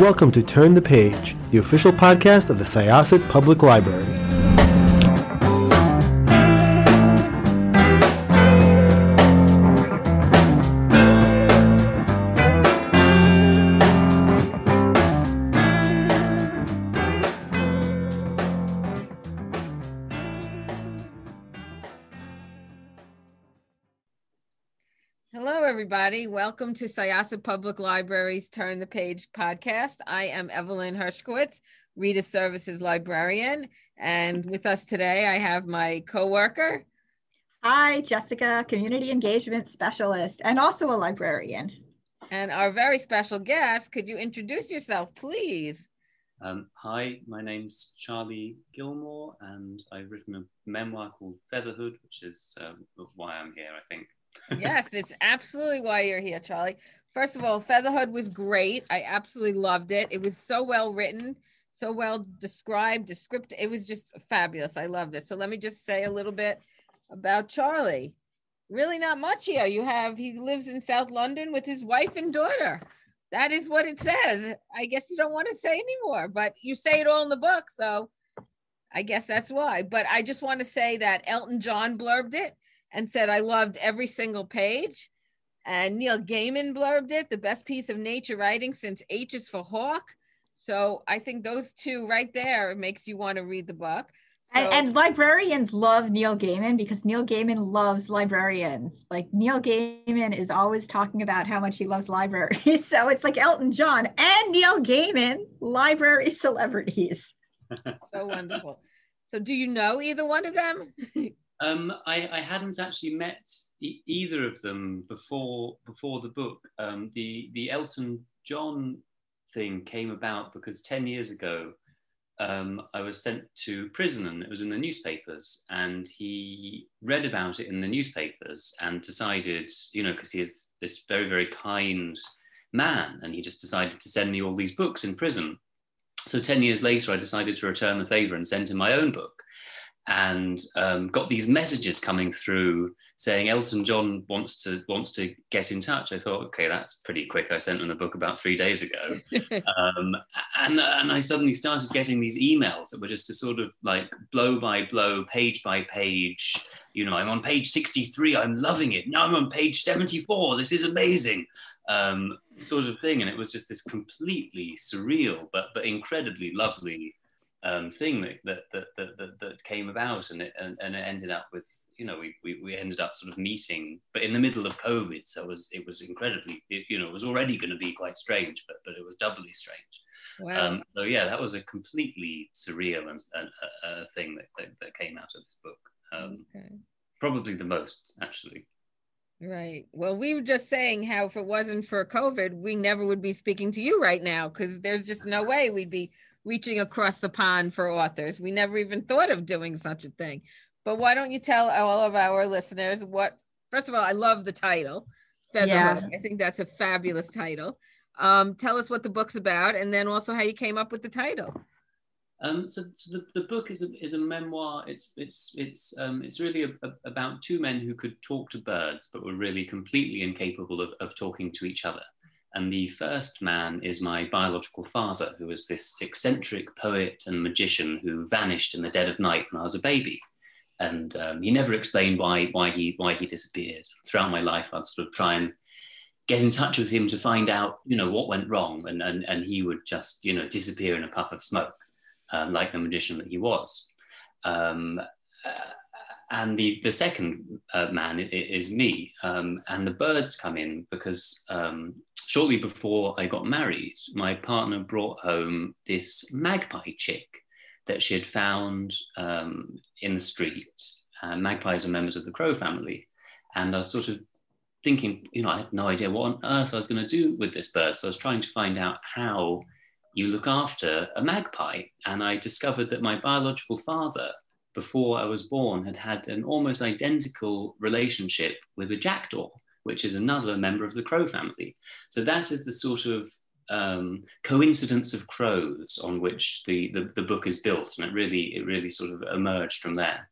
welcome to Turn the Page, the official podcast of the Syosset Public Library. Hello, everybody. Welcome to Syosset Public Library's Turn the Page podcast. I am Evelyn Hershkowitz, Reader Services Librarian. And with us today, I have my coworker. Hi, Jessica, Community Engagement Specialist, and also a librarian. And our very special guest, could you introduce yourself, please? Hi, my name's Charlie Gilmore, and I've written a memoir called Featherhood, which is why I'm here, I think. Yes, it's absolutely why you're here, Charlie. First of all, Featherhood was great. I absolutely loved it. It was so well written, so well described, descriptive. It was just fabulous. I loved it. So let me just say a little bit about Charlie. Really not much here. He lives in South London with his wife and daughter. That is what it says. I guess you don't want to say anymore, but you say it all in the book. So I guess that's why. But I just want to say that Elton John blurbed it and said, I loved every single page. And Neil Gaiman blurbed it, the best piece of nature writing since H is for Hawk. So I think those two right there makes you want to read the book. So, and librarians love Neil Gaiman because Neil Gaiman loves librarians. Like Neil Gaiman is always talking about how much he loves libraries. So it's like Elton John and Neil Gaiman, library celebrities. So wonderful. So do you know either one of them? I hadn't actually met either of them before the book. The Elton John thing came about because 10 years ago, I was sent to prison and it was in the newspapers, and he read about it in the newspapers and decided, because he is this very, very kind man, and he just decided to send me all these books in prison. So 10 years later, I decided to return the favor and sent him my own book. And got these messages coming through saying Elton John wants to get in touch. I thought, okay, that's pretty quick. I sent him the book about 3 days ago. And I suddenly started getting these emails that were just a sort of like blow by blow, page by page. I'm on page 63, I'm loving it. Now I'm on page 74, this is amazing. Sort of thing. And it was just this completely surreal, but incredibly lovely thing that came about, and it ended up with, we ended up sort of meeting, but in the middle of COVID, so it was incredibly, it was already going to be quite strange, but it was doubly strange. Wow. So yeah, that was a completely surreal and thing that came out of this book. Okay. Probably the most, actually. Right. Well, we were just saying how if it wasn't for COVID, we never would be speaking to you right now, because there's just no way we'd be reaching across the pond for authors. We never even thought of doing such a thing. But why don't you tell all of our listeners first of all, I love the title, Featherhood. Yeah. I think that's a fabulous title. Tell us what the book's about, and then also how you came up with the title. So the book is a memoir. It's really about two men who could talk to birds, but were really completely incapable of talking to each other. And the first man is my biological father, who was this eccentric poet and magician who vanished in the dead of night when I was a baby. And he never explained why he disappeared. Throughout my life, I'd sort of try and get in touch with him to find out, what went wrong. And he would just, disappear in a puff of smoke, like the magician that he was. And the second man is me. And the birds come in because shortly before I got married, my partner brought home this magpie chick that she had found in the street. Magpies are members of the crow family. And I was sort of thinking, I had no idea what on earth I was going to do with this bird. So I was trying to find out how you look after a magpie. And I discovered that my biological father, before I was born, had an almost identical relationship with a jackdaw, which is another member of the crow family. So that is the sort of coincidence of crows on which the book is built, and it really sort of emerged from there.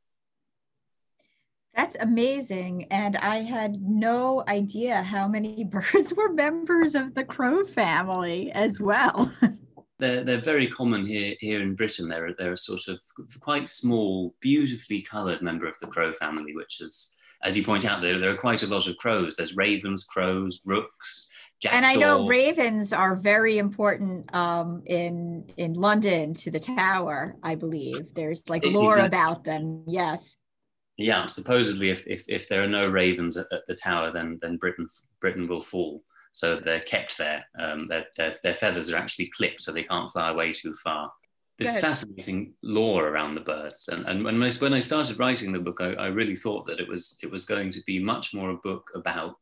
That's amazing. And I had no idea how many birds were members of the crow family as well. They're very common here in Britain. They're a sort of quite small, beautifully coloured member of the crow family, which is, as you point out, there are quite a lot of crows. There's ravens, crows, rooks, jackdaw. And I know ravens are very important in London to the Tower, I believe. There's like lore about them. Yes. Yeah, supposedly if there are no ravens at the Tower, then Britain will fall. So they're kept there. Their feathers are actually clipped, so they can't fly away too far. This fascinating lore around the birds, and when I started writing the book, I really thought that it was going to be much more a book about,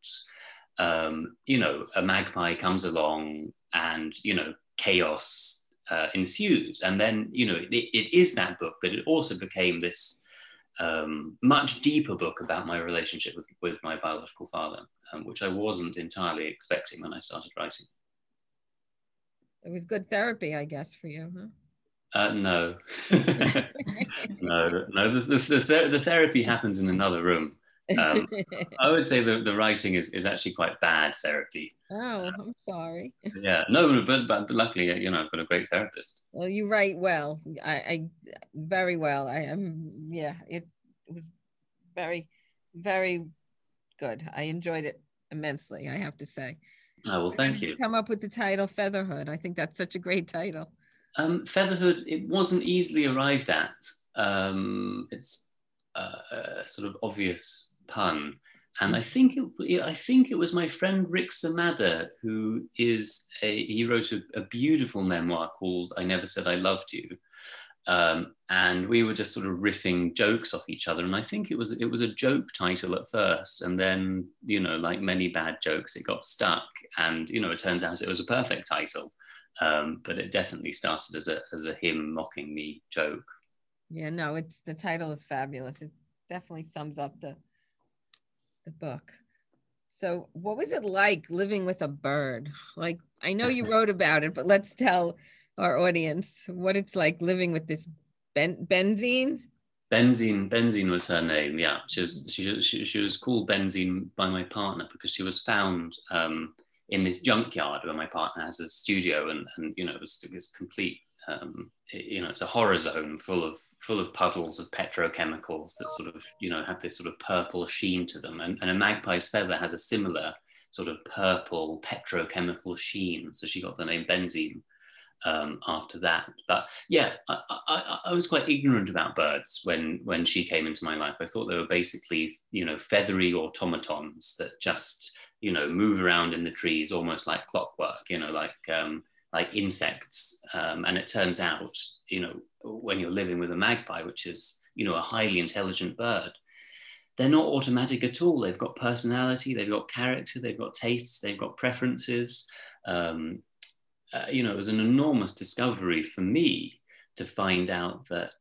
a magpie comes along and chaos ensues, and then it is that book, but it also became this much deeper book about my relationship with my biological father, which I wasn't entirely expecting when I started writing. It was good therapy, I guess, for you, huh? No. no. The therapy happens in another room. I would say the writing is actually quite bad therapy. Oh, I'm sorry. Yeah, no, but luckily, I've got a great therapist. Well, you write well. I very well. I am. Yeah, it was very, very good. I enjoyed it immensely, I have to say. Oh, well, thank you. Come up with the title Featherhood. I think that's such a great title. Featherhood, it wasn't easily arrived at. It's a sort of obvious pun, and I think it was my friend Rick Samada who he wrote a beautiful memoir called "I Never Said I Loved You," and we were just sort of riffing jokes off each other, and I think it was a joke title at first, and then like many bad jokes, it got stuck, and it turns out it was a perfect title. But it definitely started as a him mocking me joke. Yeah, no, the title is fabulous. It definitely sums up the book. So what was it like living with a bird? Like, I know you wrote about it, but let's tell our audience what it's like living with this Benzine. Benzine was her name. Yeah, she was called Benzine by my partner because she was found in this junkyard where my partner has a studio, and it was complete. It's a horror zone full of puddles of petrochemicals that sort of have this sort of purple sheen to them, and a magpie's feather has a similar sort of purple petrochemical sheen. So she got the name Benzine after that. But yeah, I was quite ignorant about birds when she came into my life. I thought they were basically feathery automatons that just move around in the trees almost like clockwork, like insects. And it turns out, when you're living with a magpie, which is, a highly intelligent bird, they're not automatic at all. They've got personality, they've got character, they've got tastes, they've got preferences. It was an enormous discovery for me to find out that,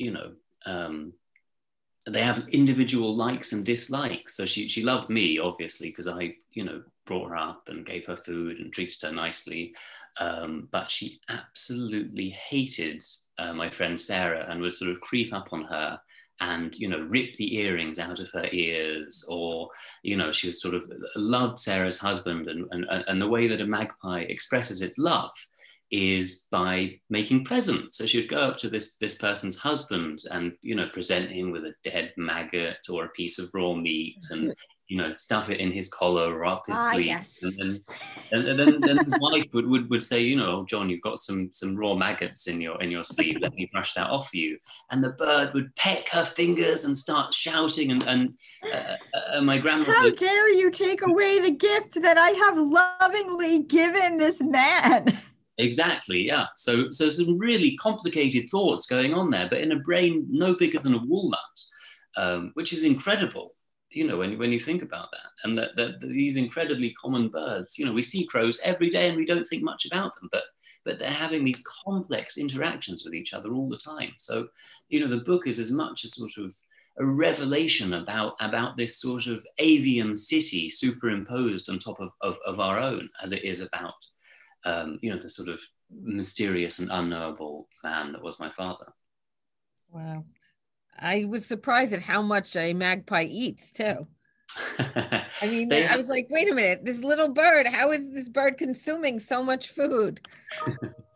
they have individual likes and dislikes. So she loved me, obviously, because I, brought her up and gave her food and treated her nicely. But she absolutely hated my friend Sarah and would sort of creep up on her and, rip the earrings out of her ears, or, she was sort of loved Sarah's husband. And the way that a magpie expresses its love is by making presents. So she would go up to this person's husband and, present him with a dead maggot or a piece of raw meat and, stuff it in his collar or up his sleeve. Yes. And then his wife would say, oh, John, you've got some raw maggots in your sleeve. Let me brush that off you. And the bird would peck her fingers and start shouting. And my grandmother. How dare you take away the gift that I have lovingly given this man? Exactly, yeah. So some really complicated thoughts going on there, but in a brain no bigger than a walnut, which is incredible, when you think about that. And that these incredibly common birds, we see crows every day and we don't think much about them, but they're having these complex interactions with each other all the time. So, the book is as much a sort of a revelation about this sort of avian city superimposed on top of our own, as it is about the sort of mysterious and unknowable man that was my father. Wow. I was surprised at how much a magpie eats too. I mean, I was like, wait a minute, this little bird, how is this bird consuming so much food?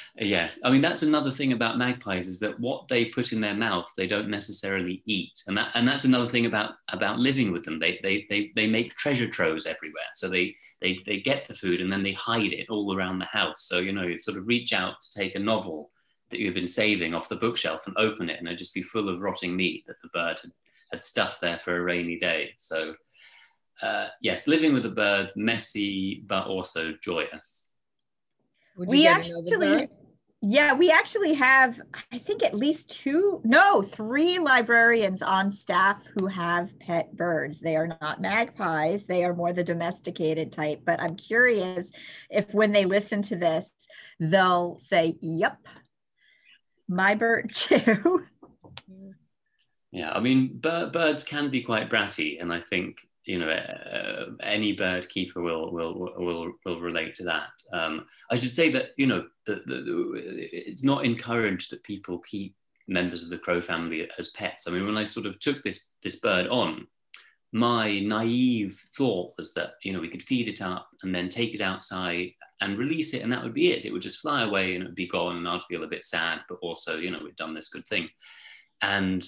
Yes, I mean that's another thing about magpies is that what they put in their mouth they don't necessarily eat, and that's another thing about living with them. They make treasure troves everywhere, so they get the food and then they hide it all around the house. So you'd sort of reach out to take a novel that you've been saving off the bookshelf and open it, and it'd just be full of rotting meat that the bird had stuffed there for a rainy day. So yes, living with a bird, messy but also joyous. Would you get another bird? Yeah, we actually have, I think, at least 3 librarians on staff who have pet birds. They are not magpies. They are more the domesticated type. But I'm curious if when they listen to this, they'll say, yep, my bird too. Yeah, I mean, birds can be quite bratty. And I think, any bird keeper will relate to that. I should say that it's not encouraged that people keep members of the crow family as pets. I mean, when I sort of took this bird on, my naive thought was that we could feed it up and then take it outside and release it, and that would be it. It would just fly away and it would be gone, and I'd feel a bit sad, but also we'd done this good thing, and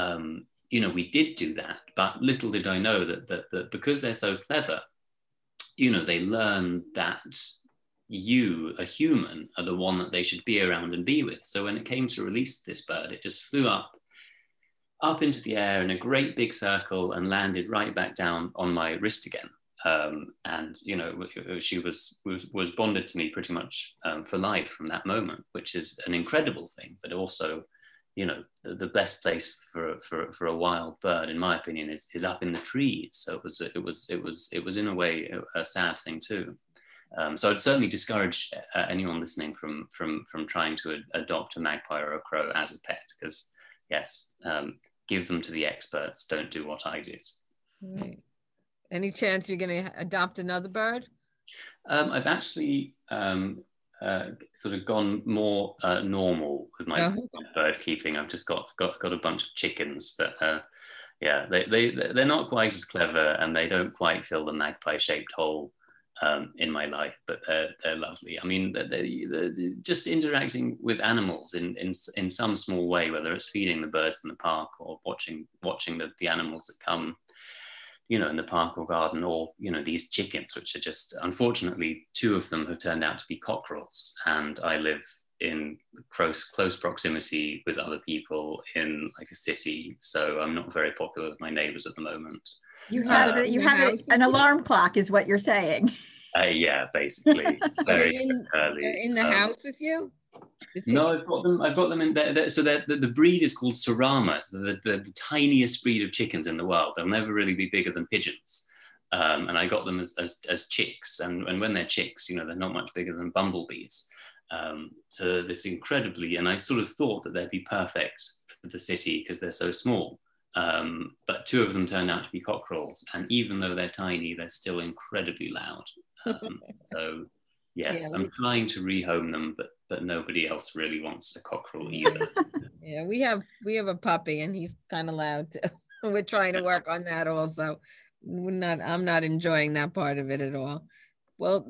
we did do that, but little did I know that because they're so clever, they learn that you, a human, are the one that they should be around and be with. So when it came to release this bird, it just flew up into the air in a great big circle and landed right back down on my wrist again. And she was bonded to me pretty much for life from that moment, which is an incredible thing, but also the best place for a wild bird, in my opinion, is up in the trees. So it was in a way a sad thing too. So I'd certainly discourage anyone listening from trying to adopt a magpie or a crow as a pet, because yes, give them to the experts. Don't do what I did. Right. Any chance you're going to adopt another bird? I've actually sort of gone more normal with my bird keeping. I've just got a bunch of chickens that they're not quite as clever, and they don't quite fill the magpie shaped hole in my life, but they're lovely. I mean, they're just interacting with animals in some small way, whether it's feeding the birds in the park or watching the animals that come in the park or garden, or these chickens, which are just, unfortunately, 2 of them have turned out to be cockerels, and I live in close proximity with other people in like a city, so I'm not very popular with my neighbors at the moment. You have an alarm clock, is what you're saying. Yeah, basically. Very early. They're in the house with you? No, I've got them in there. So the breed is called Sarama, the tiniest breed of chickens in the world. They'll never really be bigger than pigeons. And I got them as chicks. And when they're chicks, they're not much bigger than bumblebees. So this incredibly, and I sort of thought that they'd be perfect for the city because they're so small. But 2 of them turned out to be cockerels. And even though they're tiny, they're still incredibly loud. So yes, I'm trying to rehome them, but nobody else really wants a cockerel either. Yeah, we have a puppy, and he's kind of loud too. We're trying to work on that also. I'm not enjoying that part of it at all. Well,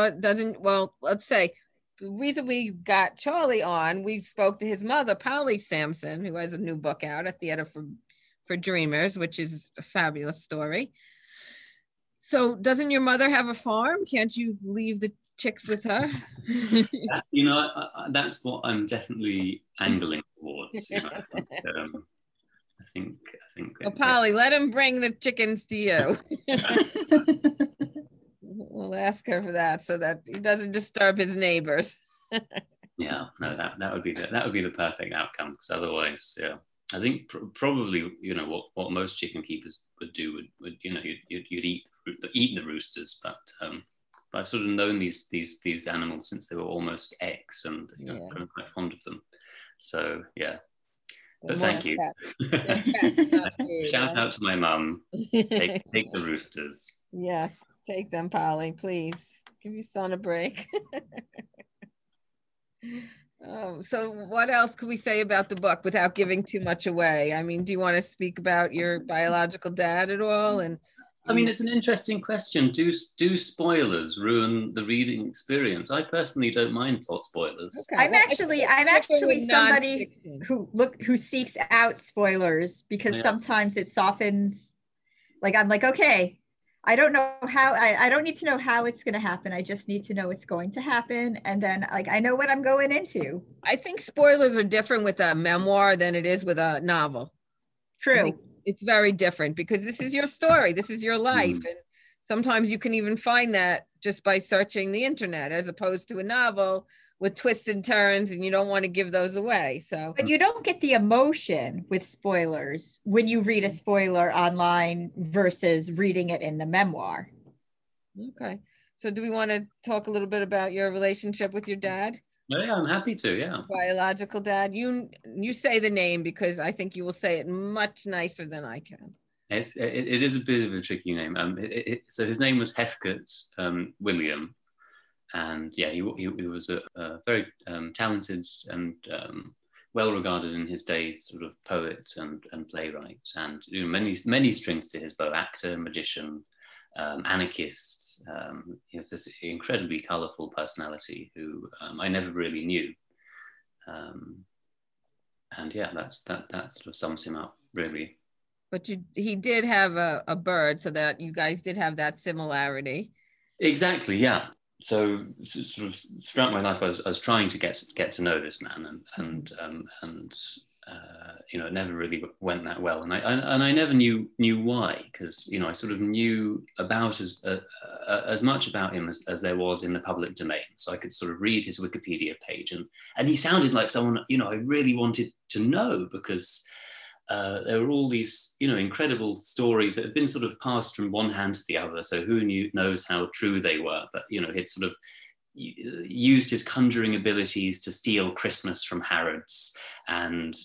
let's say the reason we got Charlie on, we spoke to his mother, Polly Sampson, who has a new book out, A Theater for Dreamers, which is a fabulous story. So doesn't your mother have a farm? Can't you leave the chicks with her? That's what I'm definitely angling towards. I think. Well, Polly, let him bring the chickens to you. We'll ask her for that so that he doesn't disturb his neighbors. Yeah, no, that would be the perfect outcome, because otherwise, yeah, I think probably what most chicken keepers would do would you'd eat the roosters, but I've sort of known these animals since they were almost eggs, and I'm quite fond of them. So yeah, but thank you. Shout out to my mum. Take the roosters. Yes, take them, Polly. Please give your son a break. So what else could we say about the book without giving too much away? I mean, do you want to speak about your biological dad at all, and I mean, it's an interesting question. Do spoilers ruin the reading experience? I personally don't mind plot spoilers. Okay. I'm well, actually with somebody nonfiction. who seeks out spoilers because sometimes it softens. Like I'm like, okay, I don't know how, I don't need to know how it's going to happen. I just need to know it's going to happen. And then like, I know what I'm going into. I think spoilers are different with a memoir than it is with a novel. True. It's very different because this is your story. This is your life. And sometimes you can even find that just by searching the internet, as opposed to a novel with twists and turns, and you don't want to give those away. So, but you don't get the emotion with spoilers when you read a spoiler online versus reading it in the memoir. Okay. So do we want to talk a little bit about your relationship with your dad? Yeah, I'm happy to, yeah. Biological dad. You say the name because I think you will say it much nicer than I can. It is a bit of a tricky name. So his name was Heathcote William. And yeah, he was a very talented and well-regarded in his day sort of poet and playwright. And many strings to his bow, actor, magician, anarchist. He has this incredibly colourful personality who I never really knew. And yeah, that sort of sums him up, really. But he did have a bird, so that you guys did have that similarity. Exactly, yeah. So sort of throughout my life, I was trying to get to know this man, and it never really went that well, and I never knew why, because I sort of knew about as much about him as there was in the public domain. So I could sort of read his Wikipedia page, and he sounded like someone I really wanted to know, because there were all these incredible stories that had been sort of passed from one hand to the other. So who knows how true they were, but he'd sort of used his conjuring abilities to steal Christmas from Harrods, and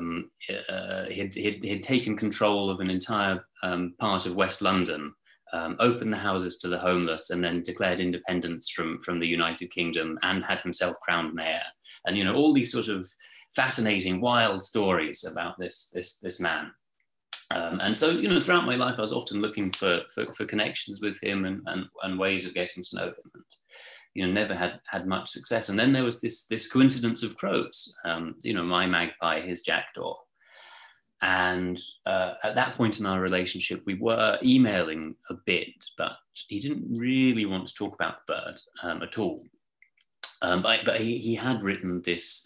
he'd taken control of an entire part of West London, opened the houses to the homeless, and then declared independence from the United Kingdom, and had himself crowned mayor. And all these sort of fascinating, wild stories about this man. And so, throughout my life, I was often looking for connections with him and ways of getting to know him. And, never had much success. And then there was this coincidence of crows, my magpie, his jackdaw. And at that point in our relationship, we were emailing a bit, but he didn't really want to talk about the bird at all. But he had written this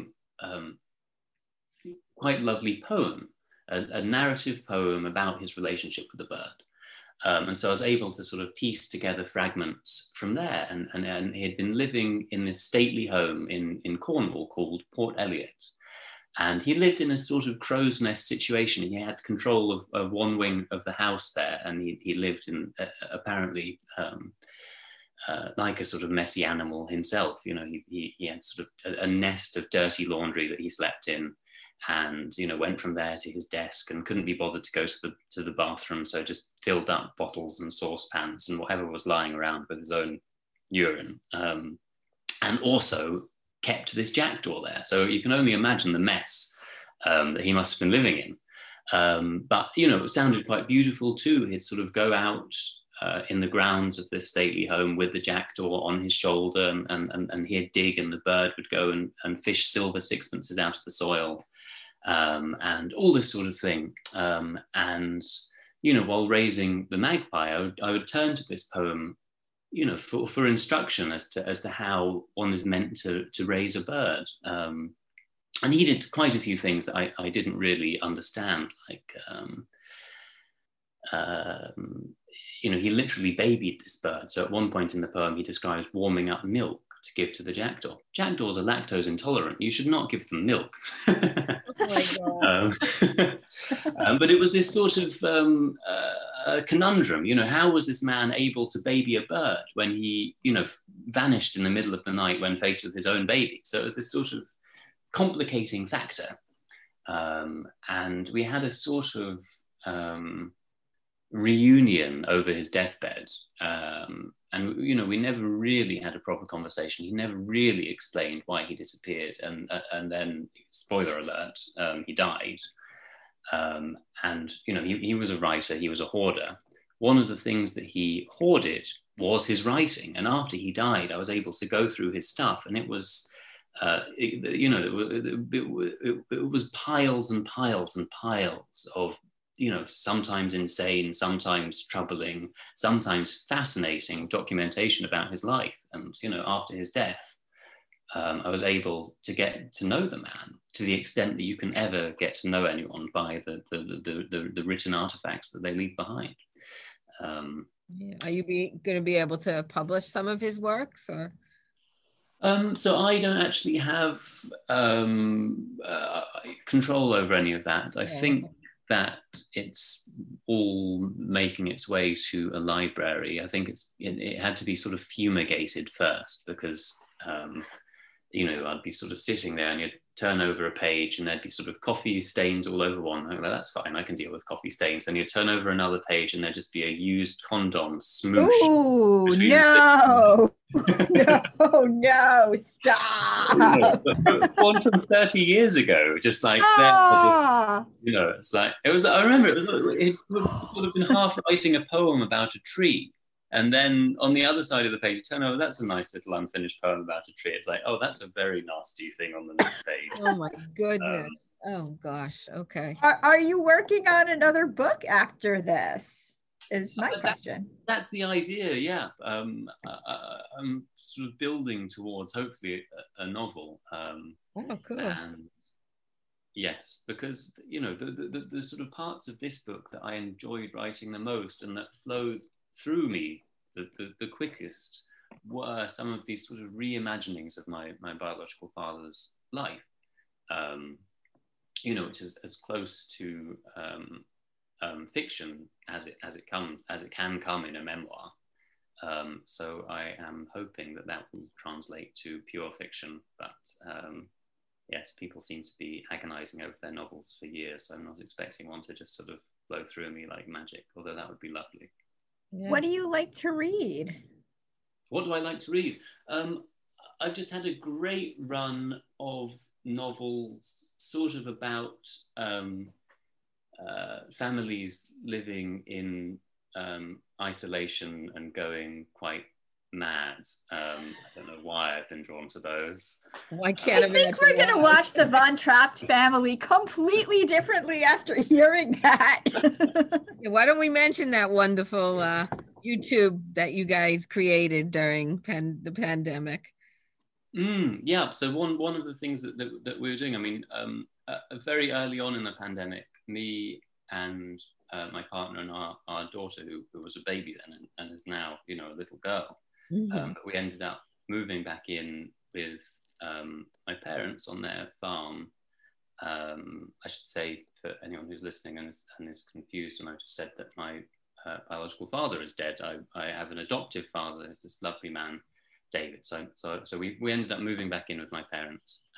quite lovely poem, a narrative poem about his relationship with the bird. And so I was able to sort of piece together fragments from there. And he had been living in this stately home in Cornwall called Port Eliot. And he lived in a sort of crow's nest situation. He had control of one wing of the house there. And he lived in apparently like a sort of messy animal himself. He had sort of a nest of dirty laundry that he slept in. And went from there to his desk and couldn't be bothered to go to the bathroom, so just filled up bottles and saucepans and whatever was lying around with his own urine, and also kept this jackdaw there. So you can only imagine the mess that he must have been living in. But it sounded quite beautiful too. He'd sort of go out in the grounds of this stately home with the jackdaw on his shoulder, and he'd dig, and the bird would go and fish silver sixpences out of the soil, and all this sort of thing. And while raising the magpie, I would turn to this poem, for instruction as to how one is meant to raise a bird. And he did quite a few things that I didn't really understand, like he literally babied this bird. So at one point in the poem, he describes warming up milk to give to the jackdaw. Jackdaws are lactose intolerant. You should not give them milk. Oh my God. But it was this sort of conundrum. How was this man able to baby a bird when he, vanished in the middle of the night when faced with his own baby? So it was this sort of complicating factor. And we had a sort of reunion over his deathbed, and we never really had a proper conversation. He never really explained why he disappeared, and then, spoiler alert, he died. And he was a writer, he was a hoarder, one of the things that he hoarded was his writing. And after he died, I was able to go through his stuff, and it was, it was piles and piles and piles of, sometimes insane, sometimes troubling, sometimes fascinating documentation about his life. And, after his death, I was able to get to know the man to the extent that you can ever get to know anyone by the written artifacts that they leave behind. Are you going to be able to publish some of his works, or? So I don't actually have control over any of that. I think that it's all making its way to a library. I think it had to be sort of fumigated first, because I'd be sort of sitting there and you'd turn over a page and there'd be sort of coffee stains all over one. Like, that's fine, I can deal with coffee stains. And you'd turn over another page and there'd just be a used condom smoosh. Ooh, no. No, stop. One from 30 years ago, just like it's like, it was, I remember it would have been half writing a poem about a tree. And then on the other side of the page, you turn over, that's a nice little unfinished poem about a tree. It's like, oh, that's a very nasty thing on the next page. Oh my goodness. Oh gosh. Okay. Are you working on another book after this? Is my question. That's the idea, yeah. I'm sort of building towards hopefully a novel. Oh, cool. And yes, because the sort of parts of this book that I enjoyed writing the most and that flowed through me the quickest were some of these sort of reimaginings of my biological father's life, which is as close to fiction as it can come in a memoir. So I am hoping that will translate to pure fiction, but yes, people seem to be agonizing over their novels for years. So I'm not expecting one to just sort of flow through me like magic, although that would be lovely. Yes. What do you like to read? What do I like to read? I've just had a great run of novels sort of about families living in isolation and going quite mad. I don't know why I've been drawn to those. I can't imagine. I think we're going to watch the Von Trapp family completely differently after hearing that. Why don't we mention that wonderful YouTube that you guys created during the pandemic? Yeah, so one of the things that we were doing, I mean, very early on in the pandemic, me and my partner and our daughter, who was a baby then and is now, a little girl, but we ended up moving back in with my parents on their farm. I should say, for anyone who's listening and is confused, and I just said that my biological father is dead. I have an adoptive father. There's this lovely man, David. So we ended up moving back in with my parents,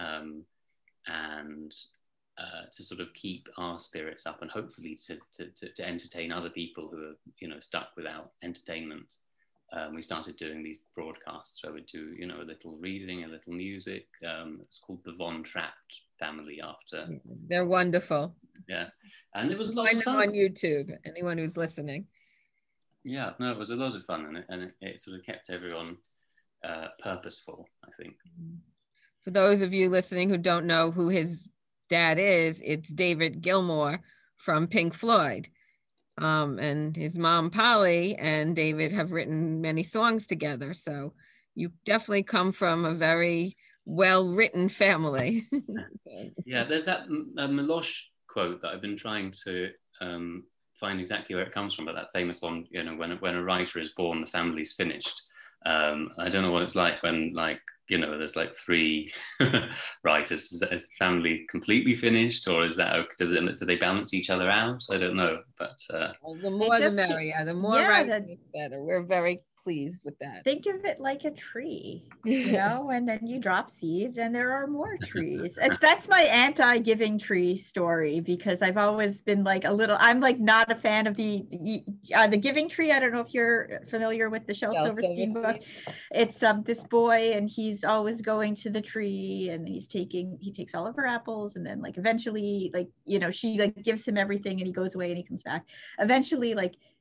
and to sort of keep our spirits up and hopefully to entertain other people who are stuck without entertainment. We started doing these broadcasts. So we'd do a little reading, a little music. It's called the Von Trapp family after. They're wonderful. Yeah, and it was a lot of fun. Find them on YouTube. Anyone who's listening. Yeah, no, it was a lot of fun, and it sort of kept everyone purposeful, I think. For those of you listening who don't know who his dad is, it's David Gilmour from Pink Floyd. And his mom, Polly, and David have written many songs together. So you definitely come from a very well-written family. Yeah, there's that Milosh quote that I've been trying to find exactly where it comes from, but that famous one, when a writer is born, the family's finished. I don't know what it's like when, there's like three writers. Is the family completely finished, or is that, do they balance each other out? I don't know, but well, the more the merrier. The more writing, the better. We're very pleased with that. Think of it like a tree, and then you drop seeds and there are more trees. That's my anti-giving tree story, because I've always been I'm not a fan of the Giving Tree. I don't know if you're familiar with the Shel Silverstein book. It's this boy, and he's always going to the tree, and he takes all of her apples, and then eventually she gives him everything, and he goes away and he comes back. Eventually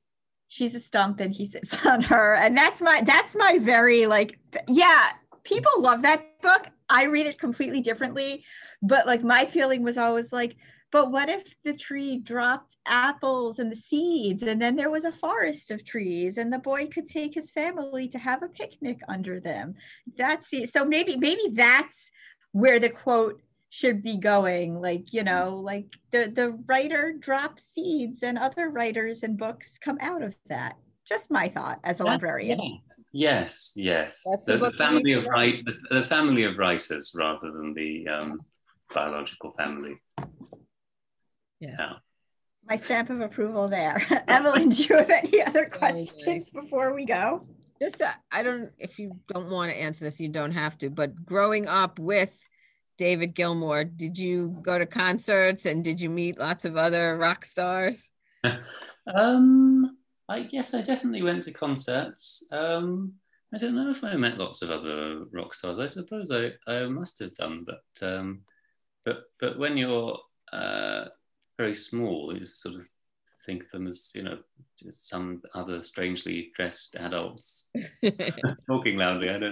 she's a stump and he sits on her. And that's my very like, yeah, people love that book. I read it completely differently, but like my feeling was always like, but what if the tree dropped apples and the seeds, and then there was a forest of trees, and the boy could take his family to have a picnic under them? So maybe that's where the quote should be going. Like, you know, like the writer drops seeds, and other writers and books come out of that. Just my thought as a librarian. Yes. The family of writers rather than the biological family. Yes. Yeah. My stamp of approval there. Evelyn, do you have any other questions before we go? Just, if you don't want to answer this, you don't have to, but growing up with David Gilmour, did you go to concerts and did you meet lots of other rock stars? I guess I definitely went to concerts. I don't know if I met lots of other rock stars. I suppose I must have done, but when you're very small, you just sort of think of them as, you know, just some other strangely dressed adults talking loudly. I don't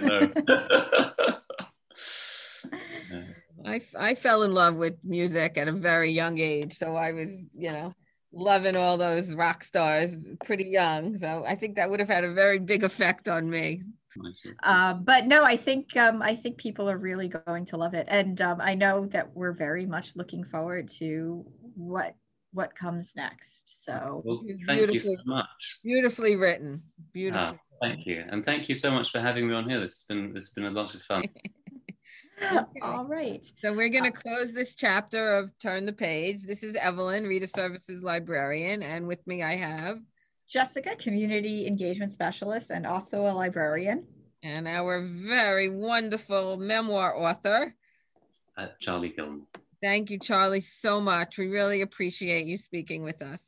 know. I fell in love with music at a very young age, so I was, you know, loving all those rock stars pretty young. So I think that would have had a very big effect on me. But no, I think people are really going to love it, and I know that we're very much looking forward to what comes next. So thank you so much. Beautifully written. Beautiful. Thank you, and thank you so much for having me on here. It's been a lot of fun. Okay. All right. So we're going to close this chapter of Turn the Page. This is Evelyn, Reader Services Librarian, and with me I have Jessica, Community Engagement Specialist and also a librarian. And our very wonderful memoir author, Charlie Gilmour. Thank you, Charlie, so much. We really appreciate you speaking with us.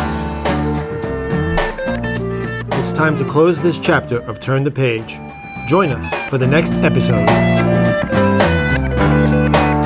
It's time to close this chapter of Turn the Page. Join us for the next episode.